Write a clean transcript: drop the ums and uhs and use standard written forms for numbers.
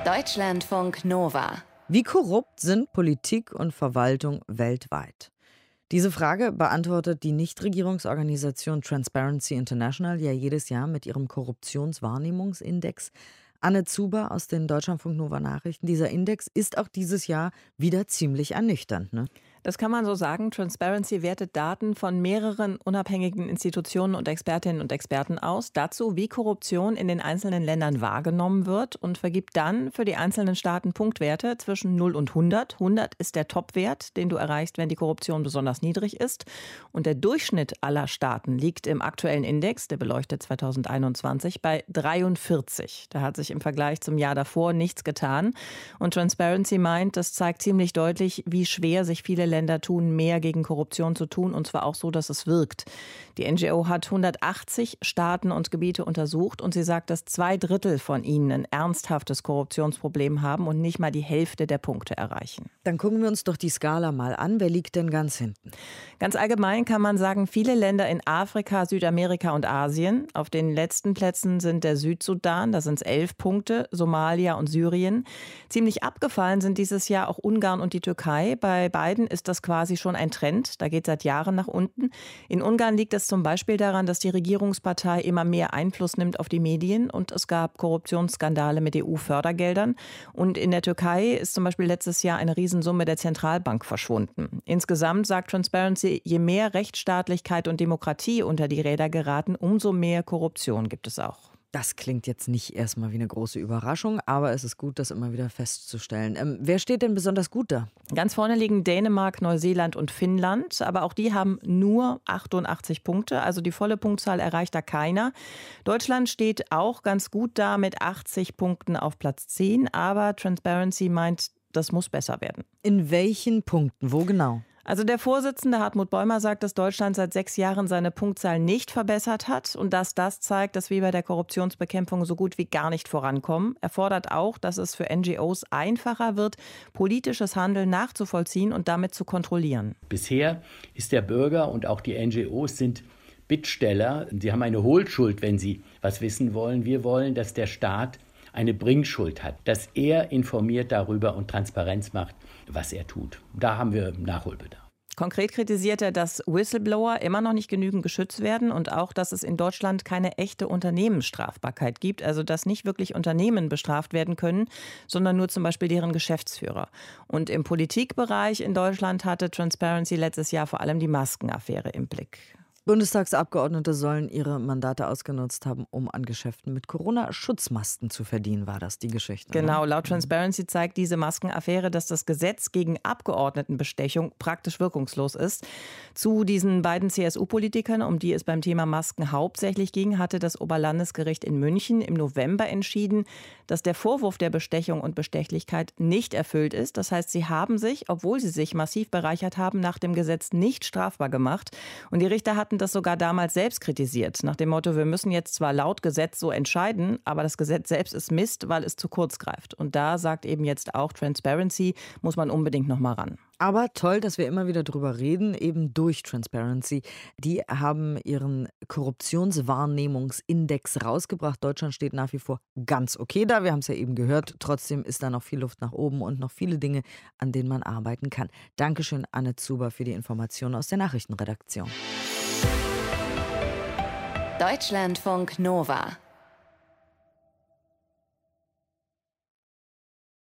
Deutschlandfunk Nova. Wie korrupt sind Politik und Verwaltung weltweit? Diese Frage beantwortet die Nichtregierungsorganisation Transparency International ja jedes Jahr mit ihrem Korruptionswahrnehmungsindex. Anne Zuber aus den Deutschlandfunk Nova Nachrichten. Dieser Index ist auch dieses Jahr wieder ziemlich ernüchternd, ne? Das kann man so sagen. Transparency wertet Daten von mehreren unabhängigen Institutionen und Expertinnen und Experten aus, dazu, wie Korruption in den einzelnen Ländern wahrgenommen wird und vergibt dann für die einzelnen Staaten Punktwerte zwischen 0 und 100. 100 ist der Topwert, den du erreichst, wenn die Korruption besonders niedrig ist. Und der Durchschnitt aller Staaten liegt im aktuellen Index, der beleuchtet 2021, bei 43. Da hat sich im Vergleich zum Jahr davor nichts getan. Und Transparency meint, das zeigt ziemlich deutlich, wie schwer sich viele Länder tun, mehr gegen Korruption zu tun, und zwar auch so, dass es wirkt. Die NGO hat 180 Staaten und Gebiete untersucht und sie sagt, dass 2/3 von ihnen ein ernsthaftes Korruptionsproblem haben und nicht mal die Hälfte der Punkte erreichen. Dann gucken wir uns doch die Skala mal an. Wer liegt denn ganz hinten? Ganz allgemein kann man sagen, viele Länder in Afrika, Südamerika und Asien. Auf den letzten Plätzen sind der Südsudan, da sind es 11 Punkte, Somalia und Syrien. Ziemlich abgefallen sind dieses Jahr auch Ungarn und die Türkei. Bei beiden ist das quasi schon ein Trend. Da geht seit Jahren nach unten. In Ungarn liegt es zum Beispiel daran, dass die Regierungspartei immer mehr Einfluss nimmt auf die Medien und es gab Korruptionsskandale mit EU-Fördergeldern. Und in der Türkei ist zum Beispiel letztes Jahr eine Riesensumme der Zentralbank verschwunden. Insgesamt sagt Transparency, je mehr Rechtsstaatlichkeit und Demokratie unter die Räder geraten, umso mehr Korruption gibt es auch. Das klingt jetzt nicht erstmal wie eine große Überraschung, aber es ist gut, das immer wieder festzustellen. Wer steht denn besonders gut da? Ganz vorne liegen Dänemark, Neuseeland und Finnland, aber auch die haben nur 88 Punkte, also die volle Punktzahl erreicht da keiner. Deutschland steht auch ganz gut da mit 80 Punkten auf Platz 10, aber Transparency meint, das muss besser werden. In welchen Punkten? Wo genau? Also der Vorsitzende Hartmut Bäumer sagt, dass Deutschland seit 6 Jahren seine Punktzahl nicht verbessert hat und dass das zeigt, dass wir bei der Korruptionsbekämpfung so gut wie gar nicht vorankommen. Er fordert auch, dass es für NGOs einfacher wird, politisches Handeln nachzuvollziehen und damit zu kontrollieren. Bisher ist der Bürger und auch die NGOs sind Bittsteller. Sie haben eine Hohlschuld, wenn sie was wissen wollen. Wir wollen, dass der Staat eine Bringschuld hat, dass er informiert darüber und Transparenz macht, was er tut. Da haben wir Nachholbedarf. Konkret kritisiert er, dass Whistleblower immer noch nicht genügend geschützt werden und auch, dass es in Deutschland keine echte Unternehmensstrafbarkeit gibt, also dass nicht wirklich Unternehmen bestraft werden können, sondern nur zum Beispiel deren Geschäftsführer. Und im Politikbereich in Deutschland hatte Transparency letztes Jahr vor allem die Maskenaffäre im Blick. Bundestagsabgeordnete sollen ihre Mandate ausgenutzt haben, um an Geschäften mit Corona-Schutzmasken zu verdienen, war das die Geschichte? Genau, ne? laut Transparency zeigt diese Maskenaffäre, dass das Gesetz gegen Abgeordnetenbestechung praktisch wirkungslos ist. Zu diesen beiden CSU-Politikern, um die es beim Thema Masken hauptsächlich ging, hatte das Oberlandesgericht in München im November entschieden, dass der Vorwurf der Bestechung und Bestechlichkeit nicht erfüllt ist. Das heißt, sie haben sich, obwohl sie sich massiv bereichert haben, nach dem Gesetz nicht strafbar gemacht. Und die Richter hatten das sogar damals selbst kritisiert, nach dem Motto, wir müssen jetzt zwar laut Gesetz so entscheiden, aber das Gesetz selbst ist Mist, weil es zu kurz greift. Und da sagt eben jetzt auch Transparency, muss man unbedingt noch mal ran. Aber toll, dass wir immer wieder drüber reden, eben durch Transparency. Die haben ihren Korruptionswahrnehmungsindex rausgebracht. Deutschland steht nach wie vor ganz okay da. Wir haben es ja eben gehört. Trotzdem ist da noch viel Luft nach oben und noch viele Dinge, an denen man arbeiten kann. Dankeschön, Anne Zuber, für die Informationen aus der Nachrichtenredaktion. Deutschlandfunk Nova.